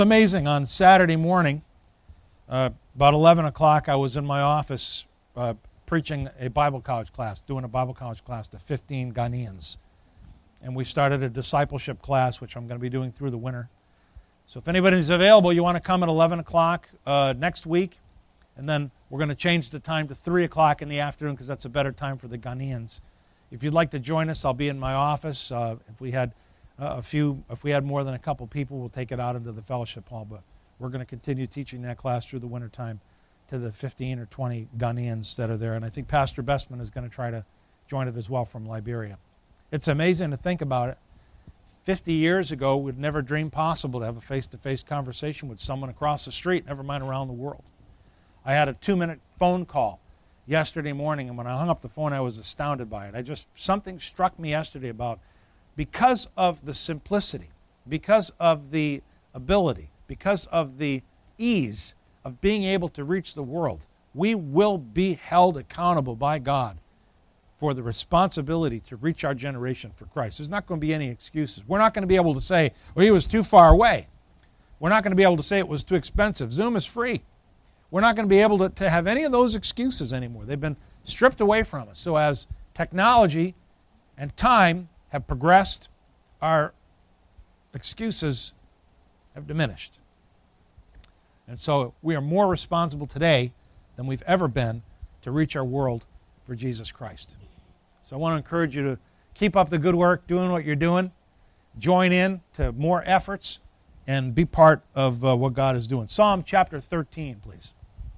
Amazing. On Saturday morning, about 11 o'clock, I was in my office preaching a Bible college class, doing a Bible college class to 15 Ghanaians. And we started a discipleship class, which I'm going to be doing through the winter. So if anybody's available, you want to come at 11 o'clock next week, and then we're going to change the time to 3 o'clock in the afternoon because that's a better time for the Ghanaians. If you'd like to join us, I'll be in my office. If we had more than a couple people, we'll take it out into the fellowship hall. But we're going to continue teaching that class through the wintertime to the 15 or 20 Ghanaians that are there. And I think Pastor Bestman is going to try to join it as well from Liberia. It's amazing to think about it. 50 years ago, we'd never dreamed possible to have a face-to-face conversation with someone across the street, never mind around the world. I had a 2-minute phone call yesterday morning, and when I hung up the phone, I was astounded by it. Something struck me yesterday about, because of the simplicity, because of the ability, because of the ease of being able to reach the world, we will be held accountable by God for the responsibility to reach our generation for Christ. There's not going to be any excuses. We're not going to be able to say, well, he was too far away. We're not going to be able to say it was too expensive. Zoom is free. We're not going to be able to have any of those excuses anymore. They've been stripped away from us. So as technology and time have progressed, our excuses have diminished. And so we are more responsible today than we've ever been to reach our world for Jesus Christ. So I want to encourage you to keep up the good work, doing what you're doing, join in to more efforts, and be part of what God is doing. Psalm chapter 13, please.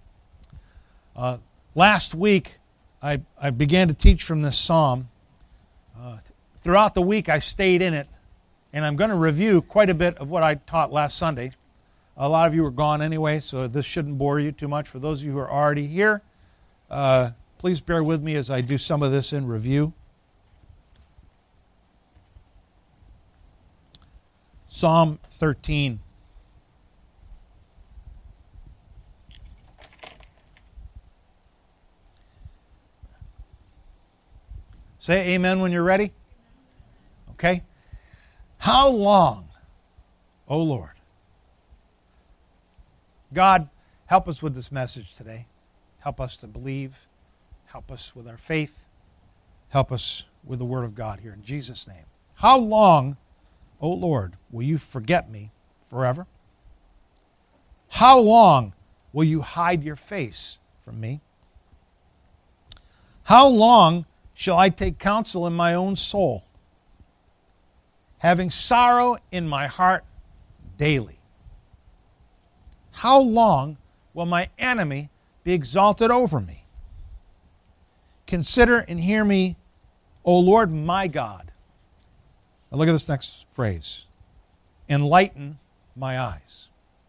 Last week, I began to teach from this psalm. Throughout the week, I stayed in it, and I'm going to review quite a bit of what I taught last Sunday. A lot of you were gone anyway, so this shouldn't bore you too much. For those of you who are already here, please bear with me as I do some of this in review. Psalm 13. Say amen when you're ready. Okay? How long, O Lord? God, help us with this message today. Help us to believe. Help us with our faith. Help us with the Word of God here in Jesus' name. How long, O Lord, will you forget me forever? How long will you hide your face from me? How long shall I take counsel in my own soul, having sorrow in my heart daily? How long will my enemy be exalted over me? Consider and hear me, O Lord my God. Now look at this next phrase. Enlighten my eyes.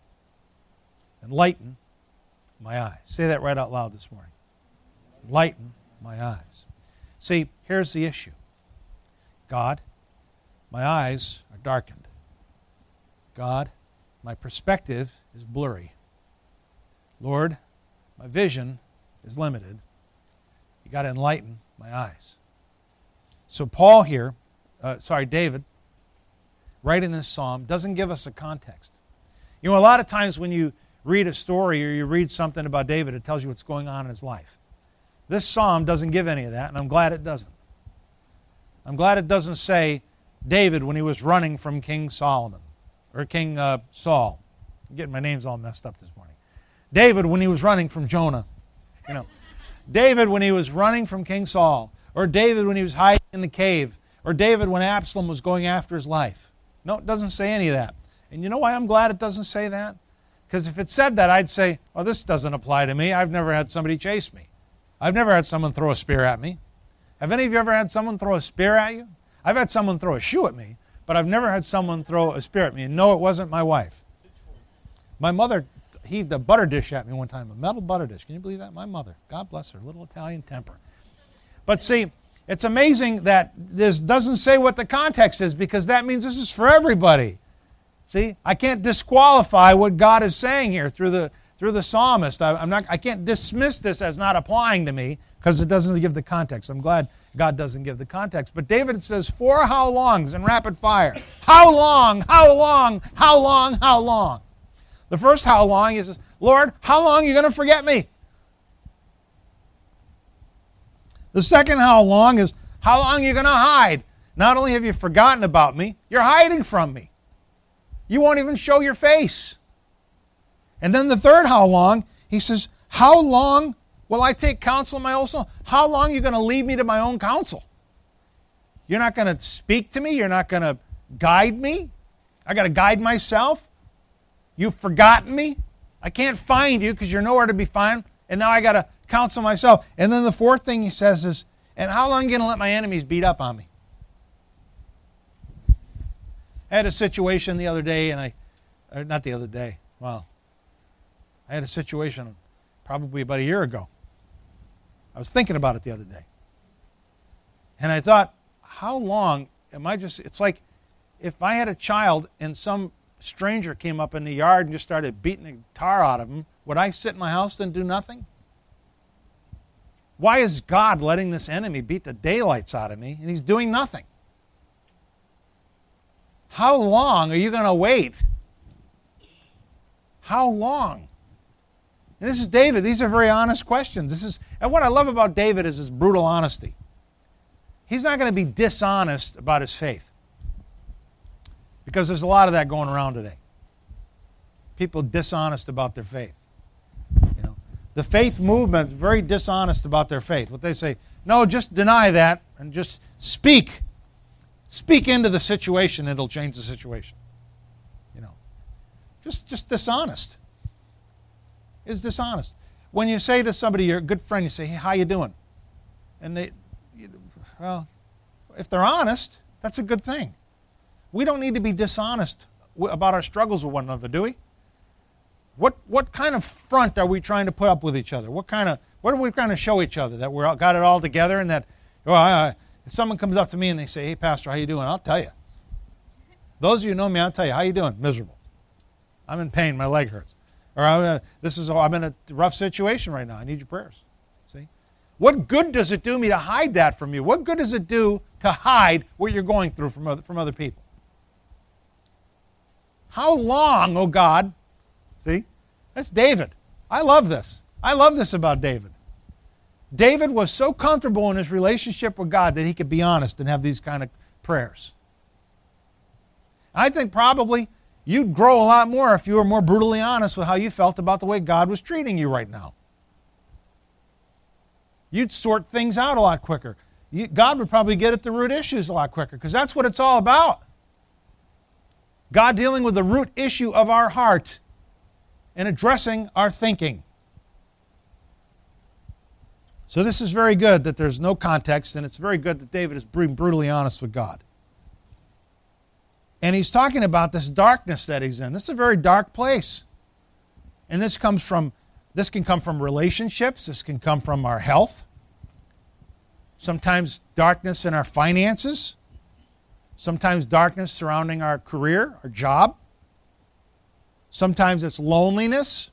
Enlighten my eyes. Say that right out loud this morning. Enlighten my eyes. See, here's the issue. God, my eyes are darkened. God, my perspective is blurry. Lord, my vision is limited. You got to enlighten my eyes. So Paul here, David, writing this psalm, doesn't give us a context. You know, a lot of times when you read a story or you read something about David, it tells you what's going on in his life. This psalm doesn't give any of that, and I'm glad it doesn't. I'm glad it doesn't say David when he was running from King Solomon, or King Saul. I'm getting my names all messed up this morning. David when he was running from Jonah. You know, David when he was running from King Saul, or David when he was hiding in the cave, or David when Absalom was going after his life. No, it doesn't say any of that. And you know why I'm glad it doesn't say that? Because if it said that, I'd say, oh, this doesn't apply to me. I've never had somebody chase me. I've never had someone throw a spear at me. Have any of you ever had someone throw a spear at you? I've had someone throw a shoe at me, but I've never had someone throw a spear at me. And no, it wasn't my wife. My mother heaved a butter dish at me one time, a metal butter dish. Can you believe that? My mother, God bless her, little Italian temper. But see, it's amazing that this doesn't say what the context is, because that means this is for everybody. See, I can't disqualify what God is saying here through the psalmist. I can't dismiss this as not applying to me because it doesn't give the context. I'm glad God doesn't give the context. But David says, for how long? In rapid fire. How long? How long? How long? How long? The first how long is, Lord, how long are you going to forget me? The second how long is, how long are you going to hide? Not only have you forgotten about me, you're hiding from me. You won't even show your face. And then the third how long, he says, how long will I take counsel in my own soul? How long are you going to leave me to my own counsel? You're not going to speak to me. You're not going to guide me. I got to guide myself. You've forgotten me. I can't find you because you're nowhere to be found. And now I got to counsel myself. And then the fourth thing he says is, and how long are you going to let my enemies beat up on me? I had a situation the other day, not the other day, wow. I had a situation probably about a year ago. I was thinking about it the other day. And I thought, how long am I just, it's like if I had a child and some stranger came up in the yard and just started beating the tar out of him, would I sit in my house and do nothing? Why is God letting this enemy beat the daylights out of me and he's doing nothing? How long are you going to wait? How long? And this is David. These are very honest questions. And what I love about David is his brutal honesty. He's not going to be dishonest about his faith. Because there's a lot of that going around today. People dishonest about their faith. The faith movement is very dishonest about their faith. What they say, no, just deny that and just speak. Speak into the situation, it'll change the situation. Just dishonest. It's dishonest. When you say to somebody, you're a good friend, you say, hey, how you doing? And if they're honest, that's a good thing. We don't need to be dishonest about our struggles with one another, do we? What kind of front are we trying to put up with each other? What are we trying to show each other? That we got it all together and that, if someone comes up to me and they say, hey, Pastor, how you doing? I'll tell you. Those of you who know me, I'll tell you, how you doing? Miserable. I'm in pain. My leg hurts. Or I'm in a rough situation right now. I need your prayers. See? What good does it do me to hide that from you? What good does it do to hide what you're going through from other people? How long, oh God? See? That's David. I love this. I love this about David. David was so comfortable in his relationship with God that he could be honest and have these kind of prayers. I think probably you'd grow a lot more if you were more brutally honest with how you felt about the way God was treating you right now. You'd sort things out a lot quicker. God would probably get at the root issues a lot quicker because that's what it's all about. God dealing with the root issue of our heart and addressing our thinking. So this is very good that there's no context, and it's very good that David is being brutally honest with God. And he's talking about this darkness that he's in. This is a very dark place. And this can come from relationships. This can come from our health. Sometimes darkness in our finances. Sometimes darkness surrounding our career, our job. Sometimes it's loneliness.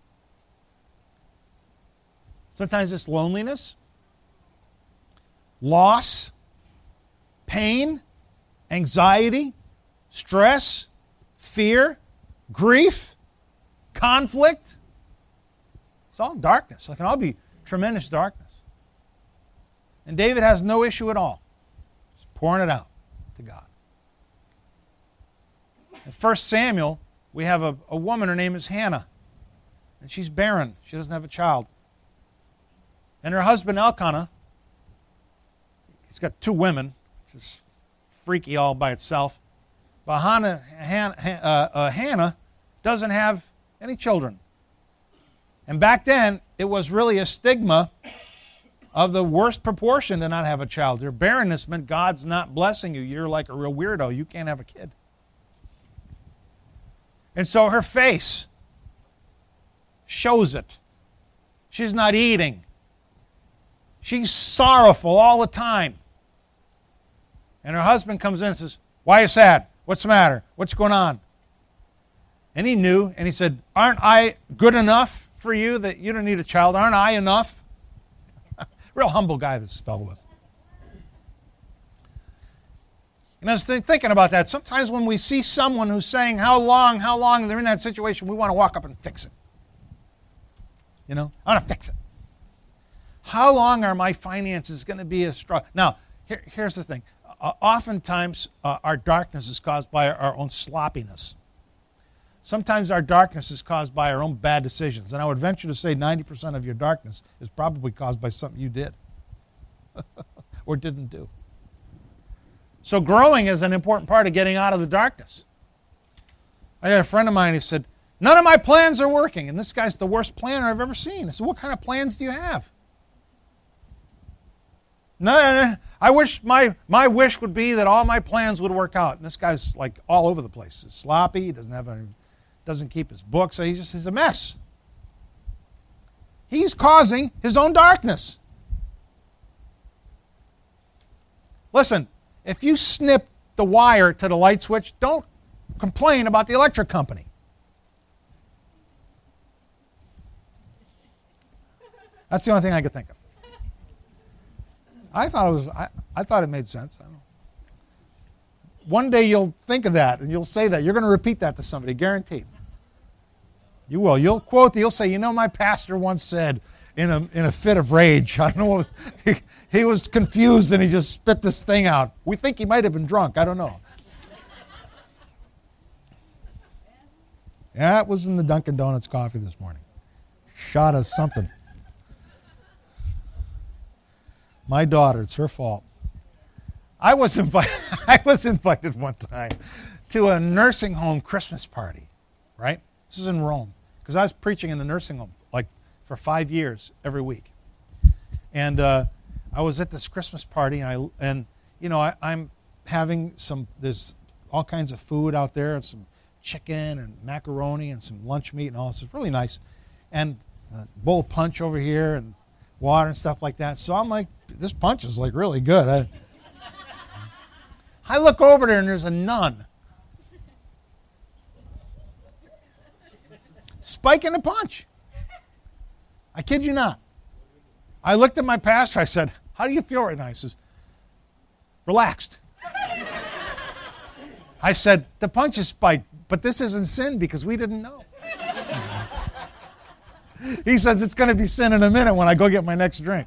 Sometimes it's loneliness, loss, pain, anxiety, stress, fear, grief, conflict. It's all darkness. It can all be tremendous darkness. And David has no issue at all. Just pouring it out to God. In 1 Samuel, we have a woman, her name is Hannah. And she's barren. She doesn't have a child. And her husband Elkanah, he's got two women, which is freaky all by itself. But Hannah doesn't have any children. And back then, it was really a stigma of the worst proportion to not have a child. Your barrenness meant God's not blessing you. You're like a real weirdo. You can't have a kid. And so her face shows it. She's not eating. She's sorrowful all the time. And her husband comes in and says, why are you sad? What's the matter? What's going on? And he knew, and he said, aren't I good enough for you that you don't need a child? Aren't I enough? Real humble guy, this fellow was. And I was thinking about that. Sometimes when we see someone who's saying, how long, and they're in that situation, we want to walk up and fix it. I want to fix it. How long are my finances going to be a struggle? Now, here's the thing. Oftentimes, our darkness is caused by our own sloppiness. Sometimes our darkness is caused by our own bad decisions. And I would venture to say 90% of your darkness is probably caused by something you did or didn't do. So growing is an important part of getting out of the darkness. I had a friend of mine who said, none of my plans are working. And this guy's the worst planner I've ever seen. I said, what kind of plans do you have? No, I wish my wish would be that all my plans would work out. And this guy's like all over the place. He's sloppy. He doesn't keep his books. So he's a mess. He's causing his own darkness. Listen, if you snip the wire to the light switch, don't complain about the electric company. That's the only thing I could think of. I thought it made sense. I don't know. One day you'll think of that and you'll say that. You're going to repeat that to somebody, guaranteed. You will. You'll say, my pastor once said in a fit of rage, I don't know, he was confused and he just spit this thing out. We think he might have been drunk. I don't know. Yeah, it was in the Dunkin' Donuts coffee this morning. Shot us something. My daughter, it's her fault. I was invited one time to a nursing home Christmas party, right? This is in Rome, because I was preaching in the nursing home like for 5 years every week. And I was at this Christmas party, and I'm having there's all kinds of food out there, and some chicken and macaroni and some lunch meat and all this. It's really nice. And a bowl of punch over here and water and stuff like that. So I'm like, this punch is like really good. I look over there and there's a nun spiking the punch. I kid you not. I looked at my pastor. I said, how do you feel right now? He says, relaxed. I said, the punch is spiked, but this isn't sin because we didn't know. He says, it's going to be sin in a minute when I go get my next drink.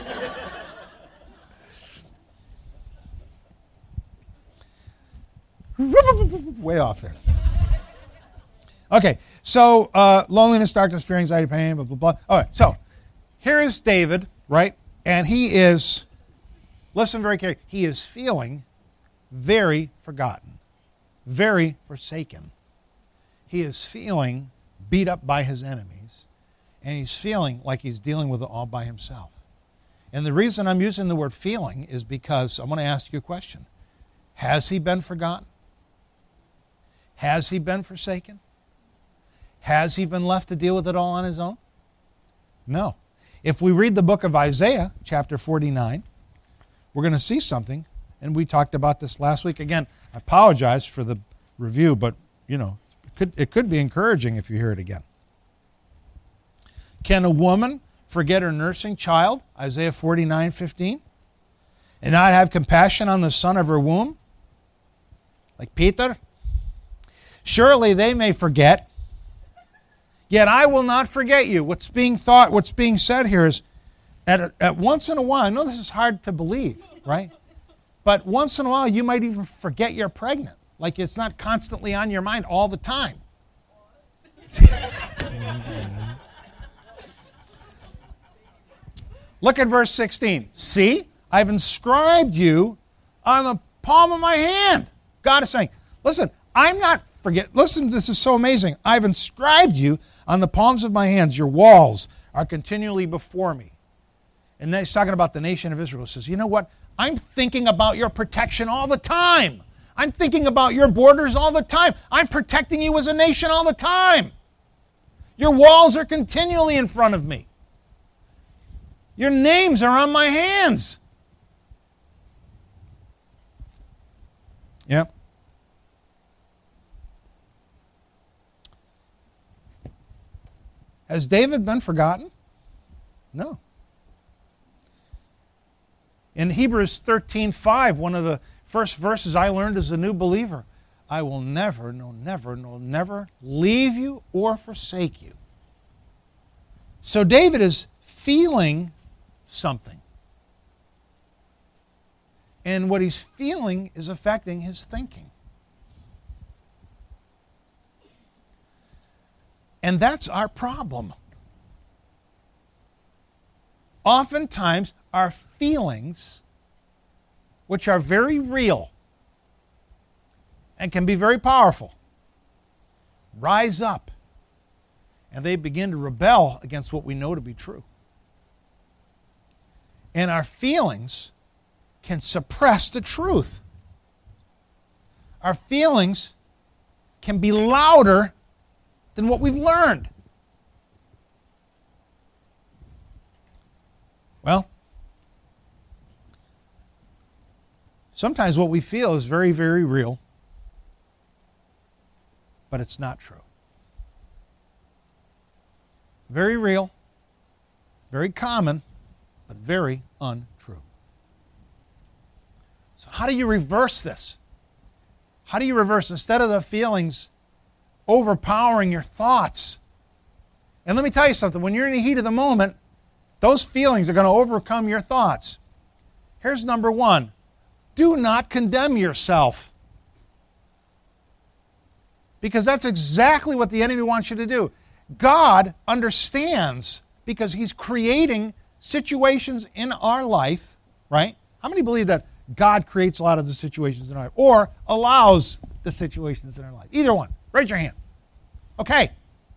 Way off there. Okay, so loneliness, darkness, fear, anxiety, pain, blah, blah, blah. All right, so here is David, right? And he is, listen very carefully, he is feeling very forgotten, very forsaken. He is feeling beat up by his enemies, and he's feeling like he's dealing with it all by himself. And the reason I'm using the word feeling is because I'm going to ask you a question. Has he been forgotten? Has he been forsaken? Has he been left to deal with it all on his own? No. If we read the book of Isaiah, chapter 49, we're going to see something, and we talked about this last week. Again, I apologize for the review, but, it could be encouraging if you hear it again. Can a woman forget her nursing child, Isaiah 49:15, and not have compassion on the son of her womb, like Peter? Surely they may forget, yet I will not forget you. What's being said here is, at once in a while, I know this is hard to believe, right? But once in a while, you might even forget you're pregnant. Like it's not constantly on your mind all the time. Look at verse 16. See, I've inscribed you on the palm of my hand. God is saying, listen, listen, this is so amazing. I've inscribed you on the palms of my hands. Your walls are continually before me. And then he's talking about the nation of Israel. He says, you know what? I'm thinking about your protection all the time. I'm thinking about your borders all the time. I'm protecting you as a nation all the time. Your walls are continually in front of me. Your names are on my hands. Yep. Has David been forgotten? No. In Hebrews 13:5, one of the first verses I learned as a new believer. I will never, no, never, no, never leave you or forsake you. So David is feeling something. And what he's feeling is affecting his thinking. And that's our problem. Oftentimes, our feelings, which are very real and can be very powerful, rise up and they begin to rebel against what we know to be true. And our feelings can suppress the truth. Our feelings can be louder than what we've learned. Well, sometimes what we feel is very, very real, but it's not true. Very real, very common, but very untrue. So how do you reverse this? How do you reverse, instead of the feelings overpowering your thoughts? And let me tell you something, when you're in the heat of the moment, those feelings are going to overcome your thoughts. Here's number one. Do not condemn yourself. Because that's exactly what the enemy wants you to do. God understands, because He's creating situations in our life, right? How many believe that God creates a lot of the situations in our life, or allows the situations in our life? Either one. Raise your hand. Okay.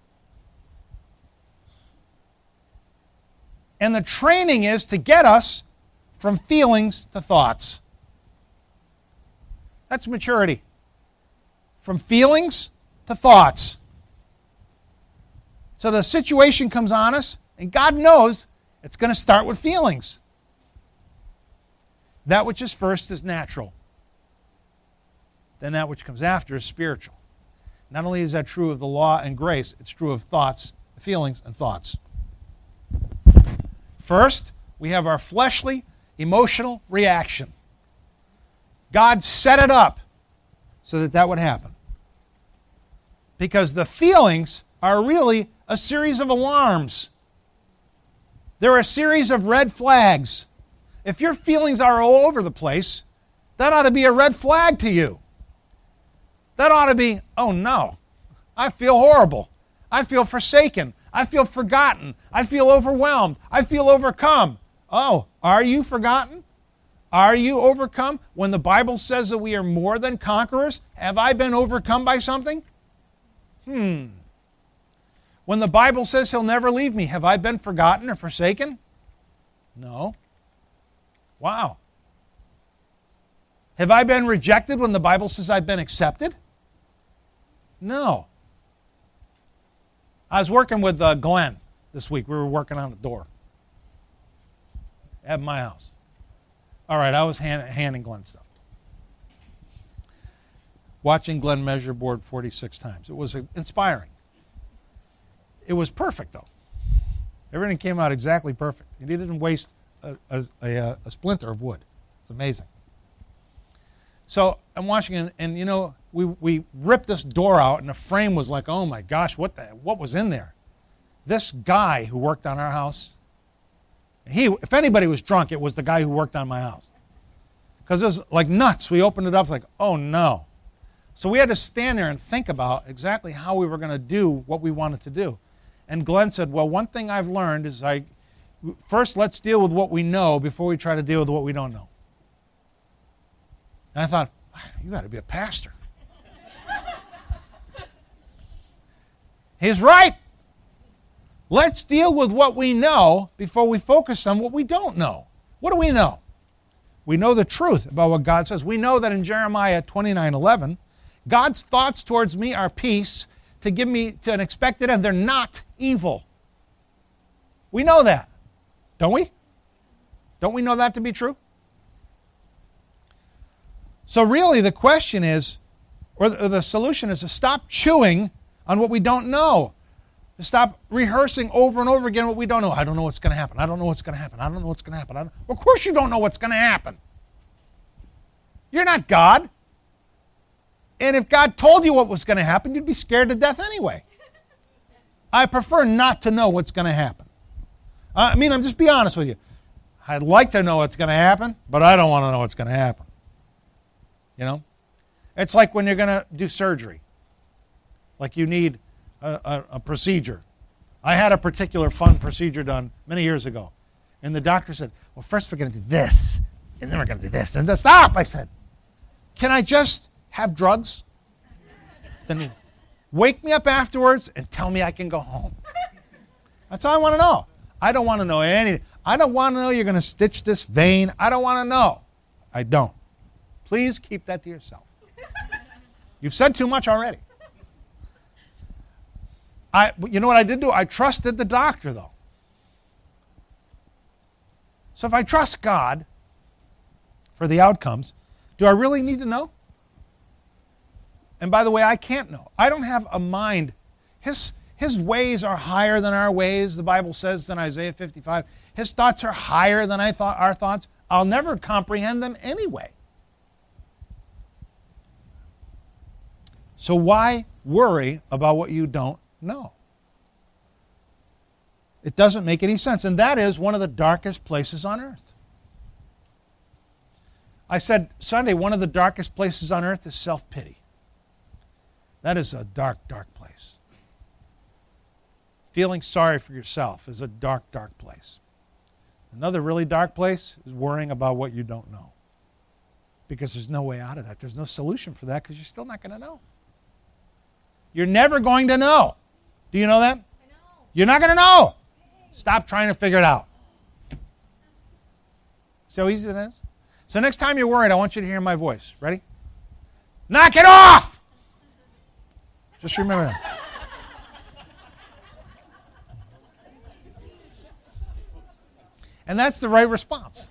And the training is to get us from feelings to thoughts. That's maturity. From feelings to thoughts. So the situation comes on us, and God knows it's going to start with feelings. That which is first is natural. Then that which comes after is spiritual. Not only is that true of the law and grace, it's true of thoughts, feelings, and thoughts. First, we have our fleshly, emotional reaction. God set it up so that that would happen. Because the feelings are really a series of alarms. They're a series of red flags. If your feelings are all over the place, that ought to be a red flag to you. That ought to be, oh no, I feel horrible. I feel forsaken. I feel forgotten. I feel overwhelmed. I feel overcome. Oh, are you forgotten? Are you overcome? When the Bible says that we are more than conquerors, have I been overcome by something? When the Bible says He'll never leave me, have I been forgotten or forsaken? No. Wow. Have I been rejected when the Bible says I've been accepted? No. I was working with Glenn this week. We were working on a door at my house. All right, I was handing Glenn stuff. Watching Glenn measure board 46 times. It was inspiring. It was perfect, though. Everything came out exactly perfect. He didn't waste a splinter of wood. It's amazing. So I'm watching it, and you know, we ripped this door out, and the frame was like, oh my gosh, what was in there? This guy who worked on our house, if anybody was drunk, it was the guy who worked on my house. Because it was like nuts. We opened it up, like, oh no. So we had to stand there and think about exactly how we were going to do what we wanted to do. And Glenn said, well, one thing I've learned is first let's deal with what we know before we try to deal with what we don't know. And I thought, you got to be a pastor. He's right. Let's deal with what we know before we focus on what we don't know. What do we know? We know the truth about what God says. We know that in Jeremiah 29:11, God's thoughts towards me are peace, to give me to an expected end. They're not evil. We know that, don't we? Don't we know that to be true? So really the question is, or the solution is to stop chewing on what we don't know. To stop rehearsing over and over again what we don't know. I don't know what's going to happen. I don't know what's going to happen. I don't know what's going to happen. Of course you don't know what's going to happen. You're not God. And if God told you what was going to happen, you'd be scared to death anyway. I prefer not to know what's going to happen. I'm just be honest with you. I'd like to know what's going to happen, but I don't want to know what's going to happen. You know? It's like when you're going to do surgery. Like you need a procedure. I had a particular fun procedure done many years ago. And the doctor said, well, first we're going to do this, and then we're going to do this. And then stop, I said. Can I just have drugs? Then wake me up afterwards and tell me I can go home. That's all I want to know. I don't want to know anything. I don't want to know you're going to stitch this vein. I don't want to know. I don't. Please keep that to yourself. You've said too much already. You know what I did do? I trusted the doctor, though. So if I trust God for the outcomes, do I really need to know? And by the way, I can't know. I don't have a mind. His ways are higher than our ways, the Bible says in Isaiah 55. His thoughts are higher than our thoughts. I'll never comprehend them anyway. So why worry about what you don't know? It doesn't make any sense. And that is one of the darkest places on earth. I said Sunday, one of the darkest places on earth is self-pity. That is a dark, dark place. Feeling sorry for yourself is a dark, dark place. Another really dark place is worrying about what you don't know. Because there's no way out of that. There's no solution for that because you're still not going to know. You're never going to know. Do you know that? I know. You're not going to know. Stop trying to figure it out. See how easy it is? So next time you're worried, I want you to hear my voice. Ready? Knock it off! Just remember that. And that's the right response.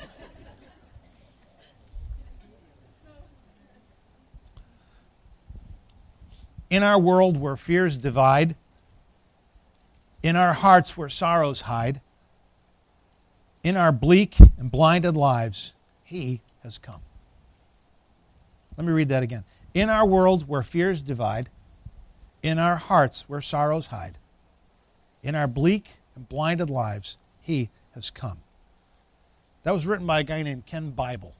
In our world where fears divide, in our hearts where sorrows hide, in our bleak and blinded lives, He has come. Let me read that again. In our world where fears divide, in our hearts where sorrows hide, in our bleak and blinded lives, He has come. That was written by a guy named Ken Bible.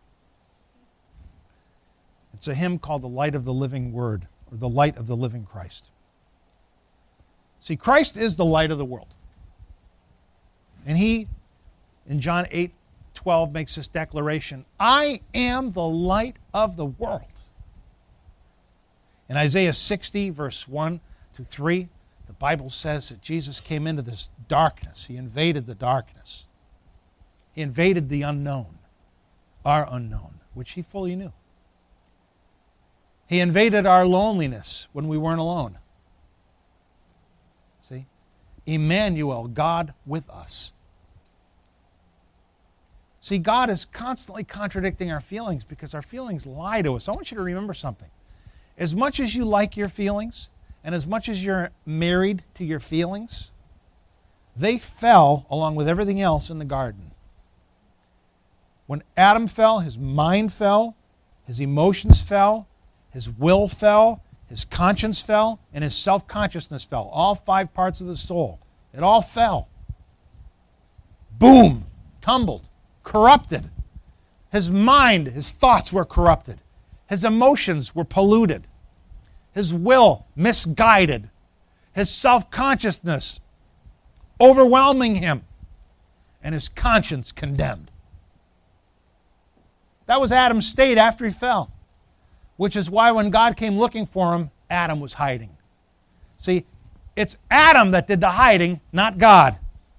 It's a hymn called The Light of the Living Word, or The Light of the Living Christ. See, Christ is the light of the world. And He, in John 8:12, makes this declaration, I am the light of the world. In Isaiah 60, verse 1 to 3, the Bible says that Jesus came into this darkness. He invaded the darkness. He invaded the unknown, our unknown, which He fully knew. He invaded our loneliness when we weren't alone. See? Emmanuel, God with us. See, God is constantly contradicting our feelings because our feelings lie to us. I want you to remember something. As much as you like your feelings, and as much as you're married to your feelings, they fell along with everything else in the garden. When Adam fell, his mind fell, his emotions fell, his will fell, his conscience fell, and his self-consciousness fell. All 5 parts of the soul. It all fell. Boom! Tumbled. Corrupted. His mind, his thoughts were corrupted. His emotions were polluted. His will misguided. His self-consciousness overwhelming him. And his conscience condemned. That was Adam's state after he fell. Which is why when God came looking for him, Adam was hiding. See, it's Adam that did the hiding, not God.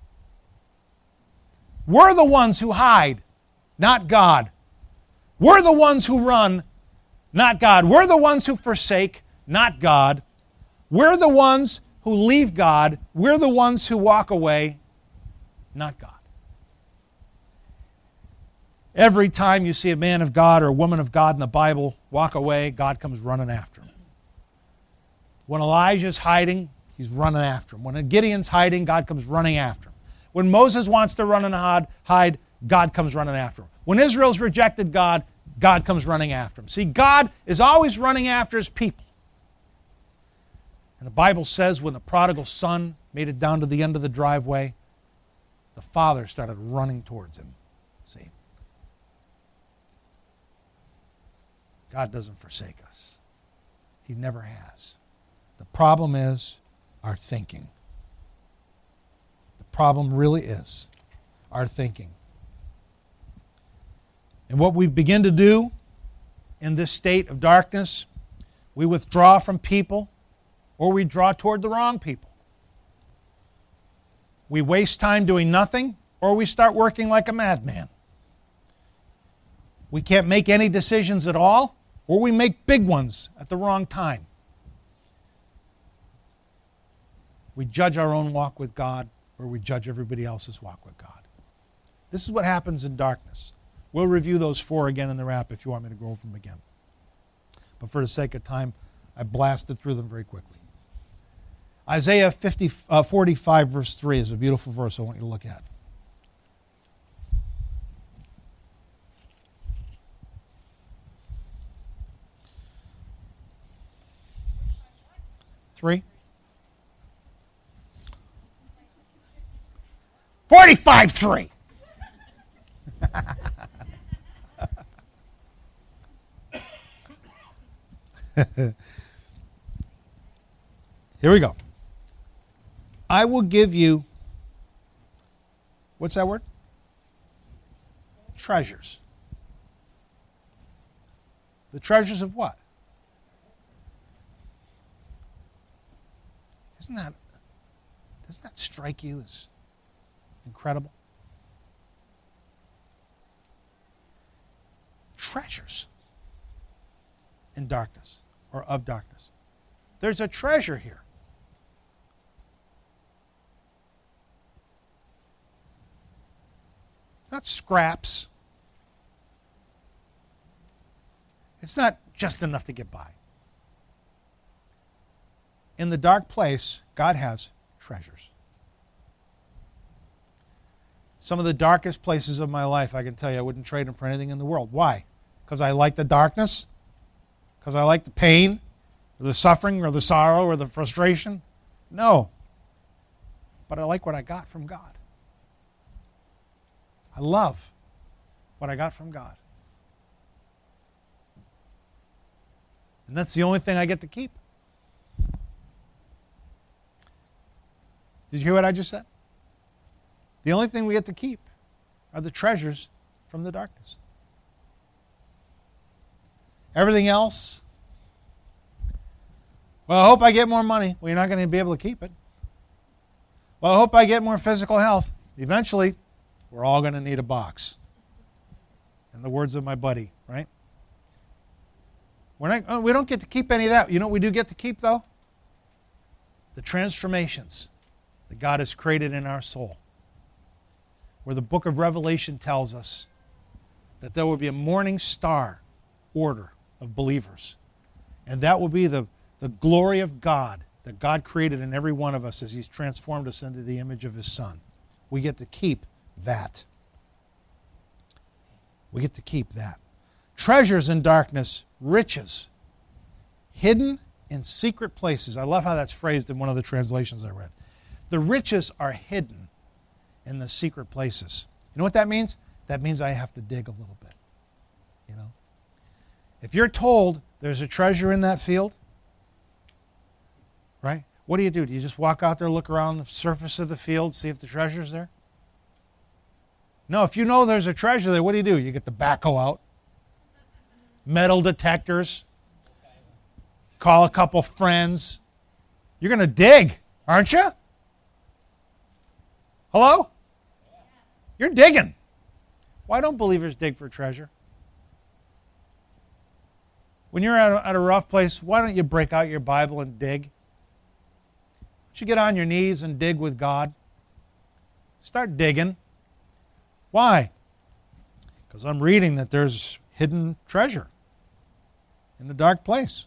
We're the ones who hide, not God. We're the ones who run, not God. We're the ones who forsake, not God. We're the ones who leave God. We're the ones who walk away, not God. Every time you see a man of God or a woman of God in the Bible walk away, God comes running after him. When Elijah's hiding, He's running after him. When Gideon's hiding, God comes running after him. When Moses wants to run and hide, God comes running after him. When Israel's rejected God, God comes running after him. See, God is always running after his people. And the Bible says when the prodigal son made it down to the end of the driveway, the father started running towards him. See? God doesn't forsake us. He never has. The problem is our thinking. The problem really is our thinking. And what we begin to do in this state of darkness, we withdraw from people or we draw toward the wrong people. We waste time doing nothing or we start working like a madman. We can't make any decisions at all or we make big ones at the wrong time. We judge our own walk with God or we judge everybody else's walk with God. This is what happens in darkness. We'll review those 4 again in the wrap if you want me to go over them again. But for the sake of time, I blasted through them very quickly. Isaiah 45 verse 3 is a beautiful verse I want you to look at. Three. 45:3. Here we go. I will give you, what's that word? Treasures. The treasures of what? Doesn't that strike you as incredible? Treasures in darkness or of darkness. There's a treasure here. It's not scraps. It's not just enough to get by. In the dark place, God has treasures. Some of the darkest places of my life, I can tell you, I wouldn't trade them for anything in the world. Why? Because I like the darkness? Because I like the pain, or the suffering, or the sorrow, or the frustration? No. But I like what I got from God. I love what I got from God. And that's the only thing I get to keep. Did you hear what I just said? The only thing we get to keep are the treasures from the darkness. Everything else, well, I hope I get more money. Well, you're not going to be able to keep it. Well, I hope I get more physical health. Eventually, we're all going to need a box. In the words of my buddy, right? We don't get to keep any of that. You know what we do get to keep, though? The transformations that God has created in our soul. Where the book of Revelation tells us that there will be a morning star order of believers. And that will be the glory of God that God created in every one of us as He's transformed us into the image of His Son. We get to keep that. We get to keep that. Treasures in darkness, riches, hidden in secret places. I love how that's phrased in one of the translations I read. The riches are hidden in the secret places. You know what that means? That means I have to dig a little bit. You know? If you're told there's a treasure in that field, right? What do? Do you just walk out there, look around the surface of the field, see if the treasure's there? No, if you know there's a treasure there, what do? You get the backhoe out, metal detectors, call a couple friends. You're going to dig, aren't you? Hello? You're digging. Why don't believers dig for treasure? When you're at a rough place, why don't you break out your Bible and dig? Why don't you get on your knees and dig with God? Start digging. Why? Because I'm reading that there's hidden treasure in the dark place.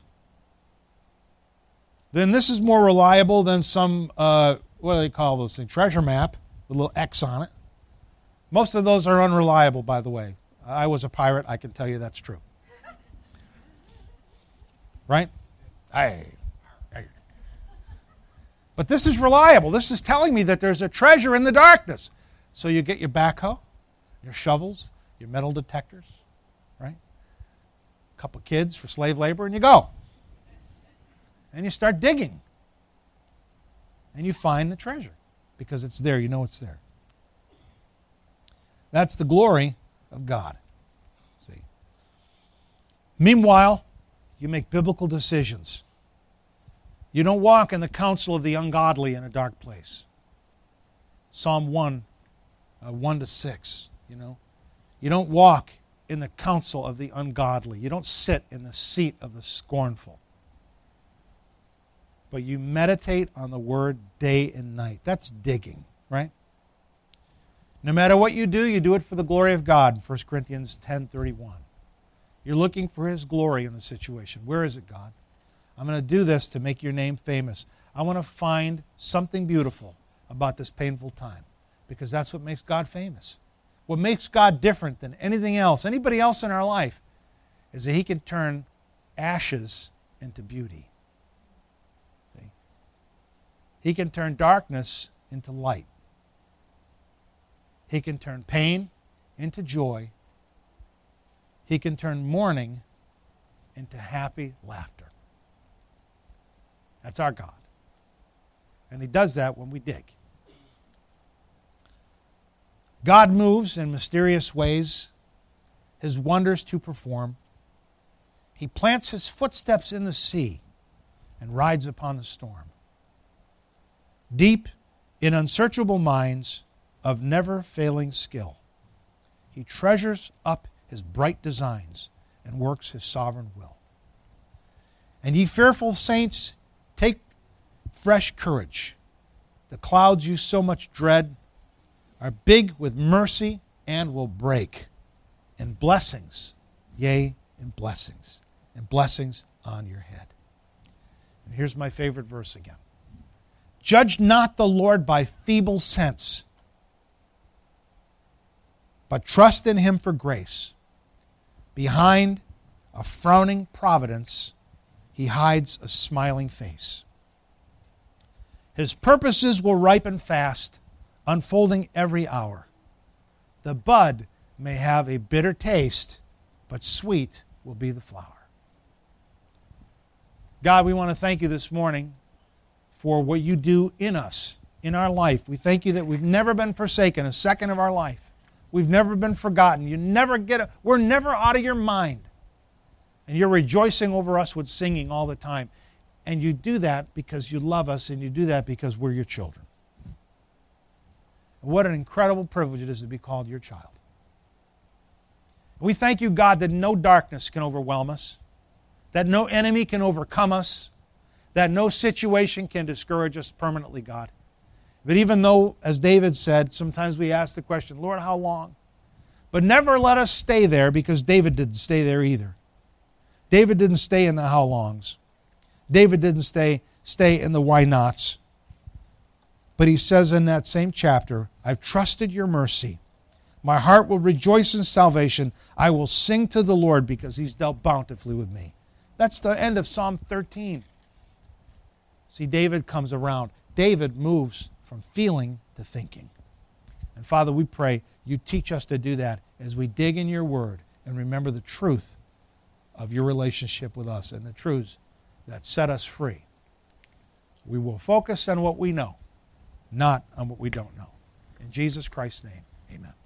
Then this is more reliable than some, what do they call those things? Treasure map with a little X on it. Most of those are unreliable, by the way. I was a pirate. I can tell you that's true. Right? But this is reliable. This is telling me that there's a treasure in the darkness. So you get your backhoe, your shovels, your metal detectors, right? A couple kids for slave labor, and you go. And you start digging. And you find the treasure because it's there. You know it's there. That's the glory of God. See. Meanwhile, you make biblical decisions. You don't walk in the counsel of the ungodly in a dark place. Psalm 1, 1-6, you know. You don't walk in the counsel of the ungodly. You don't sit in the seat of the scornful. But you meditate on the Word day and night. That's digging, right? No matter what you do it for the glory of God. 1 Corinthians 10:31. You're looking for His glory in the situation. Where is it, God? I'm going to do this to make your name famous. I want to find something beautiful about this painful time because that's what makes God famous. What makes God different than anything else, anybody else in our life, is that He can turn ashes into beauty. See? He can turn darkness into light. He can turn pain into joy. He can turn mourning into happy laughter. That's our God. And He does that when we dig. God moves in mysterious ways, His wonders to perform. He plants His footsteps in the sea and rides upon the storm. Deep in unsearchable minds of never-failing skill, He treasures up His bright designs and works His sovereign will. And ye fearful saints, take fresh courage. The clouds you so much dread are big with mercy and will break in blessings, yea, in blessings, and blessings on your head. And here's my favorite verse again. Judge not the Lord by feeble sense, but trust in Him for grace. Behind a frowning providence, He hides a smiling face. His purposes will ripen fast, unfolding every hour. The bud may have a bitter taste, but sweet will be the flower. God, we want to thank You this morning for what You do in us, in our life. We thank You that we've never been forsaken a second of our life. We've never been forgotten. We're never out of Your mind. And You're rejoicing over us with singing all the time. And You do that because You love us, and You do that because we're Your children. What an incredible privilege it is to be called Your child. We thank You, God, that no darkness can overwhelm us, that no enemy can overcome us, that no situation can discourage us permanently, God. But even though, as David said, sometimes we ask the question, Lord, how long? But never let us stay there, because David didn't stay there either. David didn't stay in the how longs. David didn't stay in the why nots. But he says in that same chapter, I've trusted Your mercy. My heart will rejoice in salvation. I will sing to the Lord because He's dealt bountifully with me. That's the end of Psalm 13. See, David comes around. David moves from feeling to thinking. And Father, we pray You teach us to do that as we dig in Your Word and remember the truth of Your relationship with us and the truths that set us free. We will focus on what we know, not on what we don't know. In Jesus Christ's name, amen.